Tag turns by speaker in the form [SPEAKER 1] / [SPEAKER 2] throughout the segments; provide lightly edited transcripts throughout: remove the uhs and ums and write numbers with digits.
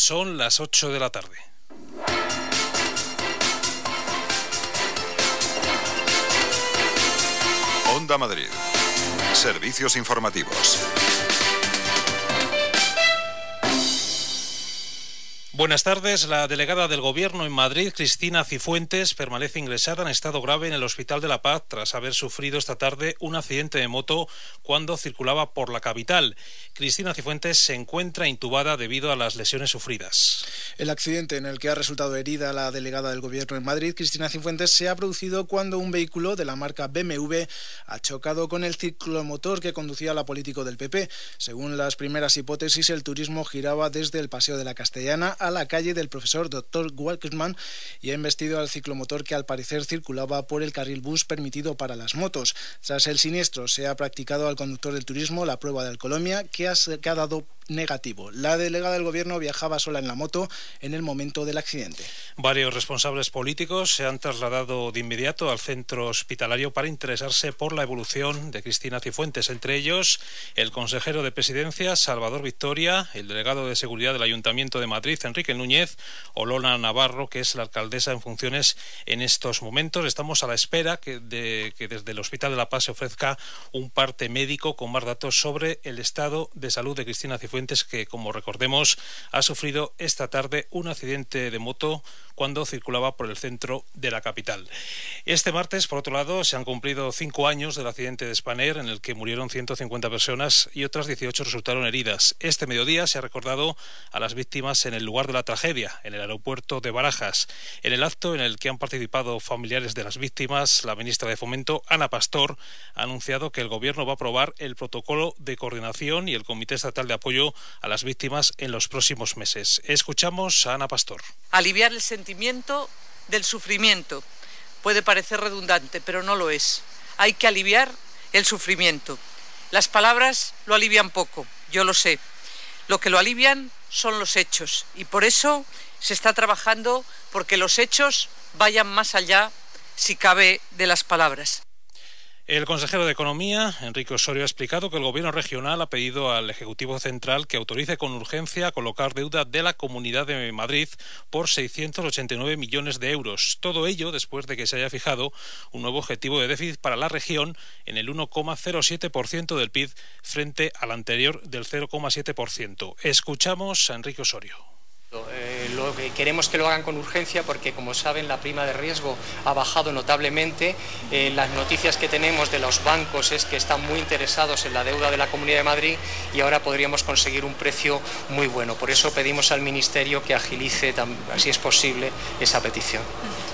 [SPEAKER 1] Son las 8 de la tarde.
[SPEAKER 2] Onda Madrid. Servicios informativos.
[SPEAKER 1] Buenas tardes. La delegada del Gobierno en Madrid, Cristina Cifuentes, permanece ingresada en estado grave en el Hospital de la Paz tras haber sufrido esta tarde un accidente de moto cuando circulaba por la capital. Cristina Cifuentes se encuentra intubada debido a las lesiones sufridas.
[SPEAKER 3] El accidente en el que ha resultado herida la delegada del Gobierno en Madrid, Cristina Cifuentes, se ha producido cuando un vehículo de la marca BMW ha chocado con el ciclomotor que conducía la político del PP. Según las primeras hipótesis, el turismo giraba desde el Paseo de la Castellana a la calle del profesor Dr. Walkman y ha embestido al ciclomotor que al parecer circulaba por el carril bus permitido para las motos. Tras el siniestro se ha practicado al conductor del turismo la prueba de alcoholemia que ha dado negativo. La delegada del Gobierno viajaba sola en la moto en el momento del accidente.
[SPEAKER 1] Varios responsables políticos se han trasladado de inmediato al centro hospitalario para interesarse por la evolución de Cristina Cifuentes, entre ellos el consejero de Presidencia, Salvador Victoria, el delegado de Seguridad del Ayuntamiento de Madrid, Enrique Núñez, o Lola Navarro, que es la alcaldesa en funciones en estos momentos. Estamos a la espera de que desde el Hospital de la Paz se ofrezca un parte médico con más datos sobre el estado de salud de Cristina Cifuentes, que, como recordemos, ha sufrido esta tarde un accidente de moto cuando circulaba por el centro de la capital. Este martes, por otro lado, se han cumplido 5 años del accidente de Spanair, en el que murieron 150 personas y otras 18 resultaron heridas. Este mediodía se ha recordado a las víctimas en el lugar de la tragedia, en el aeropuerto de Barajas. En el acto en el que han participado familiares de las víctimas, la ministra de Fomento, Ana Pastor, ha anunciado que el Gobierno va a aprobar el protocolo de coordinación y el Comité Estatal de Apoyo a las víctimas en los próximos meses. Escuchamos a Ana Pastor.
[SPEAKER 4] Aliviar el sentimiento del sufrimiento. Puede parecer redundante, pero no lo es. Hay que aliviar el sufrimiento. Las palabras lo alivian poco, yo lo sé. Lo que lo alivian son los hechos y por eso se está trabajando porque los hechos vayan más allá, si cabe, de las palabras.
[SPEAKER 1] El consejero de Economía, Enrique Osorio, ha explicado que el Gobierno regional ha pedido al Ejecutivo Central que autorice con urgencia a colocar deuda de la Comunidad de Madrid por 689 millones de euros. Todo ello después de que se haya fijado un nuevo objetivo de déficit para la región en el 1,07% del PIB frente al anterior del 0,7%. Escuchamos a Enrique Osorio.
[SPEAKER 5] Lo que queremos que lo hagan con urgencia porque, como saben, la prima de riesgo ha bajado notablemente. Las noticias que tenemos de los bancos es que están muy interesados en la deuda de la Comunidad de Madrid y ahora podríamos conseguir un precio muy bueno. Por eso pedimos al Ministerio que agilice, si es posible, esa petición.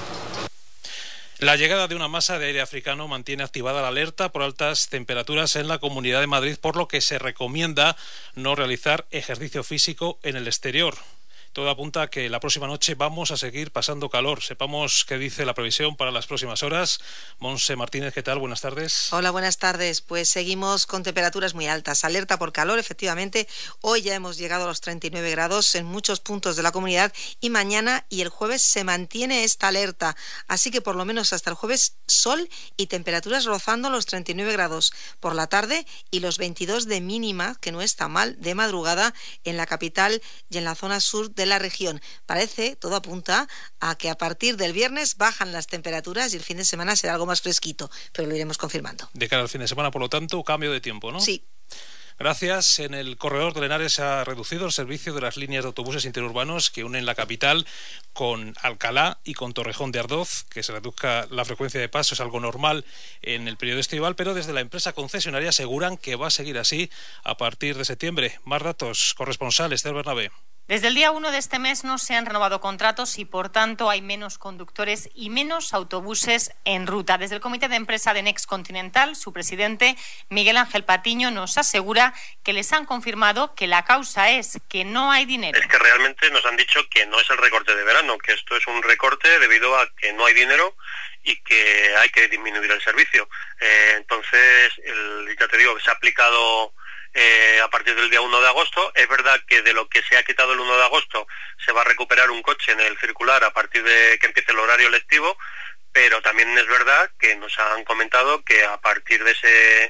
[SPEAKER 1] La llegada de una masa de aire africano mantiene activada la alerta por altas temperaturas en la Comunidad de Madrid, por lo que se recomienda no realizar ejercicio físico en el exterior. Todo apunta a que la próxima noche vamos a seguir pasando calor. Sepamos qué dice la previsión para las próximas horas. Monse Martínez, ¿qué tal? Buenas tardes.
[SPEAKER 6] Hola, buenas tardes. Pues seguimos con temperaturas muy altas. Alerta por calor, efectivamente. Hoy ya hemos llegado a los 39 grados en muchos puntos de la comunidad y mañana y el jueves se mantiene esta alerta. Así que por lo menos hasta el jueves sol y temperaturas rozando los 39 grados por la tarde y los 22 de mínima, que no está mal, de madrugada en la capital y en la zona sur de la región. Parece, todo apunta a que a partir del viernes bajan las temperaturas y el fin de semana será algo más fresquito, pero lo iremos confirmando.
[SPEAKER 1] De cara al fin de semana, por lo tanto, cambio de tiempo, ¿no?
[SPEAKER 6] Sí.
[SPEAKER 1] Gracias. En el corredor de Henares se ha reducido el servicio de las líneas de autobuses interurbanos que unen la capital con Alcalá y con Torrejón de Ardoz. Que se reduzca la frecuencia de paso es algo normal en el periodo estival, pero desde la empresa concesionaria aseguran que va a seguir así a partir de septiembre. Más datos, corresponsal Esther Bernabé.
[SPEAKER 7] Desde el día 1 de este mes no se han renovado contratos y, por tanto, hay menos conductores y menos autobuses en ruta. Desde el comité de empresa de Next Continental, su presidente, Miguel Ángel Patiño, nos asegura que les han confirmado que la causa es que no hay dinero.
[SPEAKER 8] Es que realmente nos han dicho que no es el recorte de verano, que esto es un recorte debido a que no hay dinero y que hay que disminuir el servicio. Entonces, ya te digo que se ha aplicado a partir del día 1 de agosto. Es verdad que de lo que se ha quitado el 1 de agosto se va a recuperar un coche en el circular a partir de que empiece el horario lectivo, pero también es verdad que nos han comentado que a partir de ese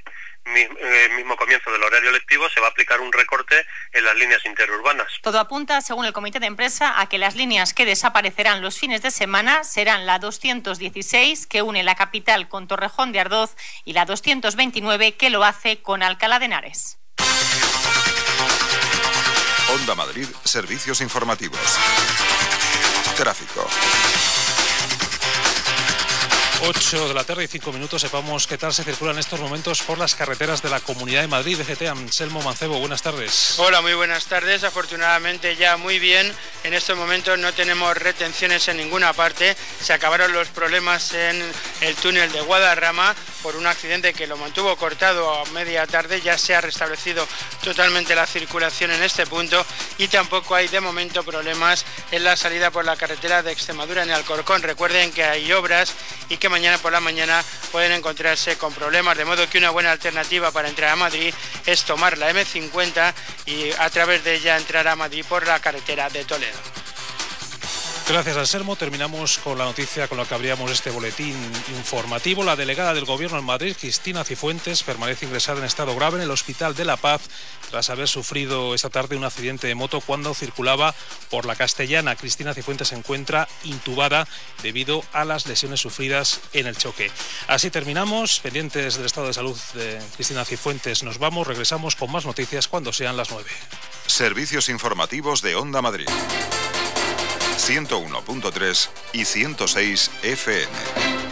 [SPEAKER 8] mismo comienzo del horario lectivo se va a aplicar un recorte en las líneas interurbanas.
[SPEAKER 7] Todo apunta, según el comité de empresa, a que las líneas que desaparecerán los fines de semana serán la 216, que une la capital con Torrejón de Ardoz, y la 229, que lo hace con Alcalá de Henares.
[SPEAKER 2] Onda Madrid, servicios informativos. Tráfico.
[SPEAKER 1] 8 de la tarde y 5 minutos. Sepamos qué tal se circula en estos momentos por las carreteras de la Comunidad de Madrid. DGT, Anselmo Mancebo, buenas tardes.
[SPEAKER 9] Hola, muy buenas tardes. Afortunadamente ya muy bien. En estos momentos no tenemos retenciones en ninguna parte. Se acabaron los problemas en el túnel de Guadarrama por un accidente que lo mantuvo cortado a media tarde. Ya se ha restablecido totalmente la circulación en este punto y tampoco hay de momento problemas en la salida por la carretera de Extremadura en Alcorcón. Recuerden que hay obras y que mañana por la mañana pueden encontrarse con problemas, de modo que una buena alternativa para entrar a Madrid es tomar la M50 y a través de ella entrar a Madrid por la carretera de Toledo.
[SPEAKER 1] Gracias, Anselmo. Terminamos con la noticia con la que abríamos este boletín informativo. La delegada del Gobierno en Madrid, Cristina Cifuentes, permanece ingresada en estado grave en el Hospital de La Paz tras haber sufrido esta tarde un accidente de moto cuando circulaba por la Castellana. Cristina Cifuentes se encuentra intubada debido a las lesiones sufridas en el choque. Así terminamos. Pendientes del estado de salud de Cristina Cifuentes, nos vamos. Regresamos con más noticias cuando sean las 9.
[SPEAKER 2] Servicios informativos de Onda Madrid. 101.3 y 106 FM.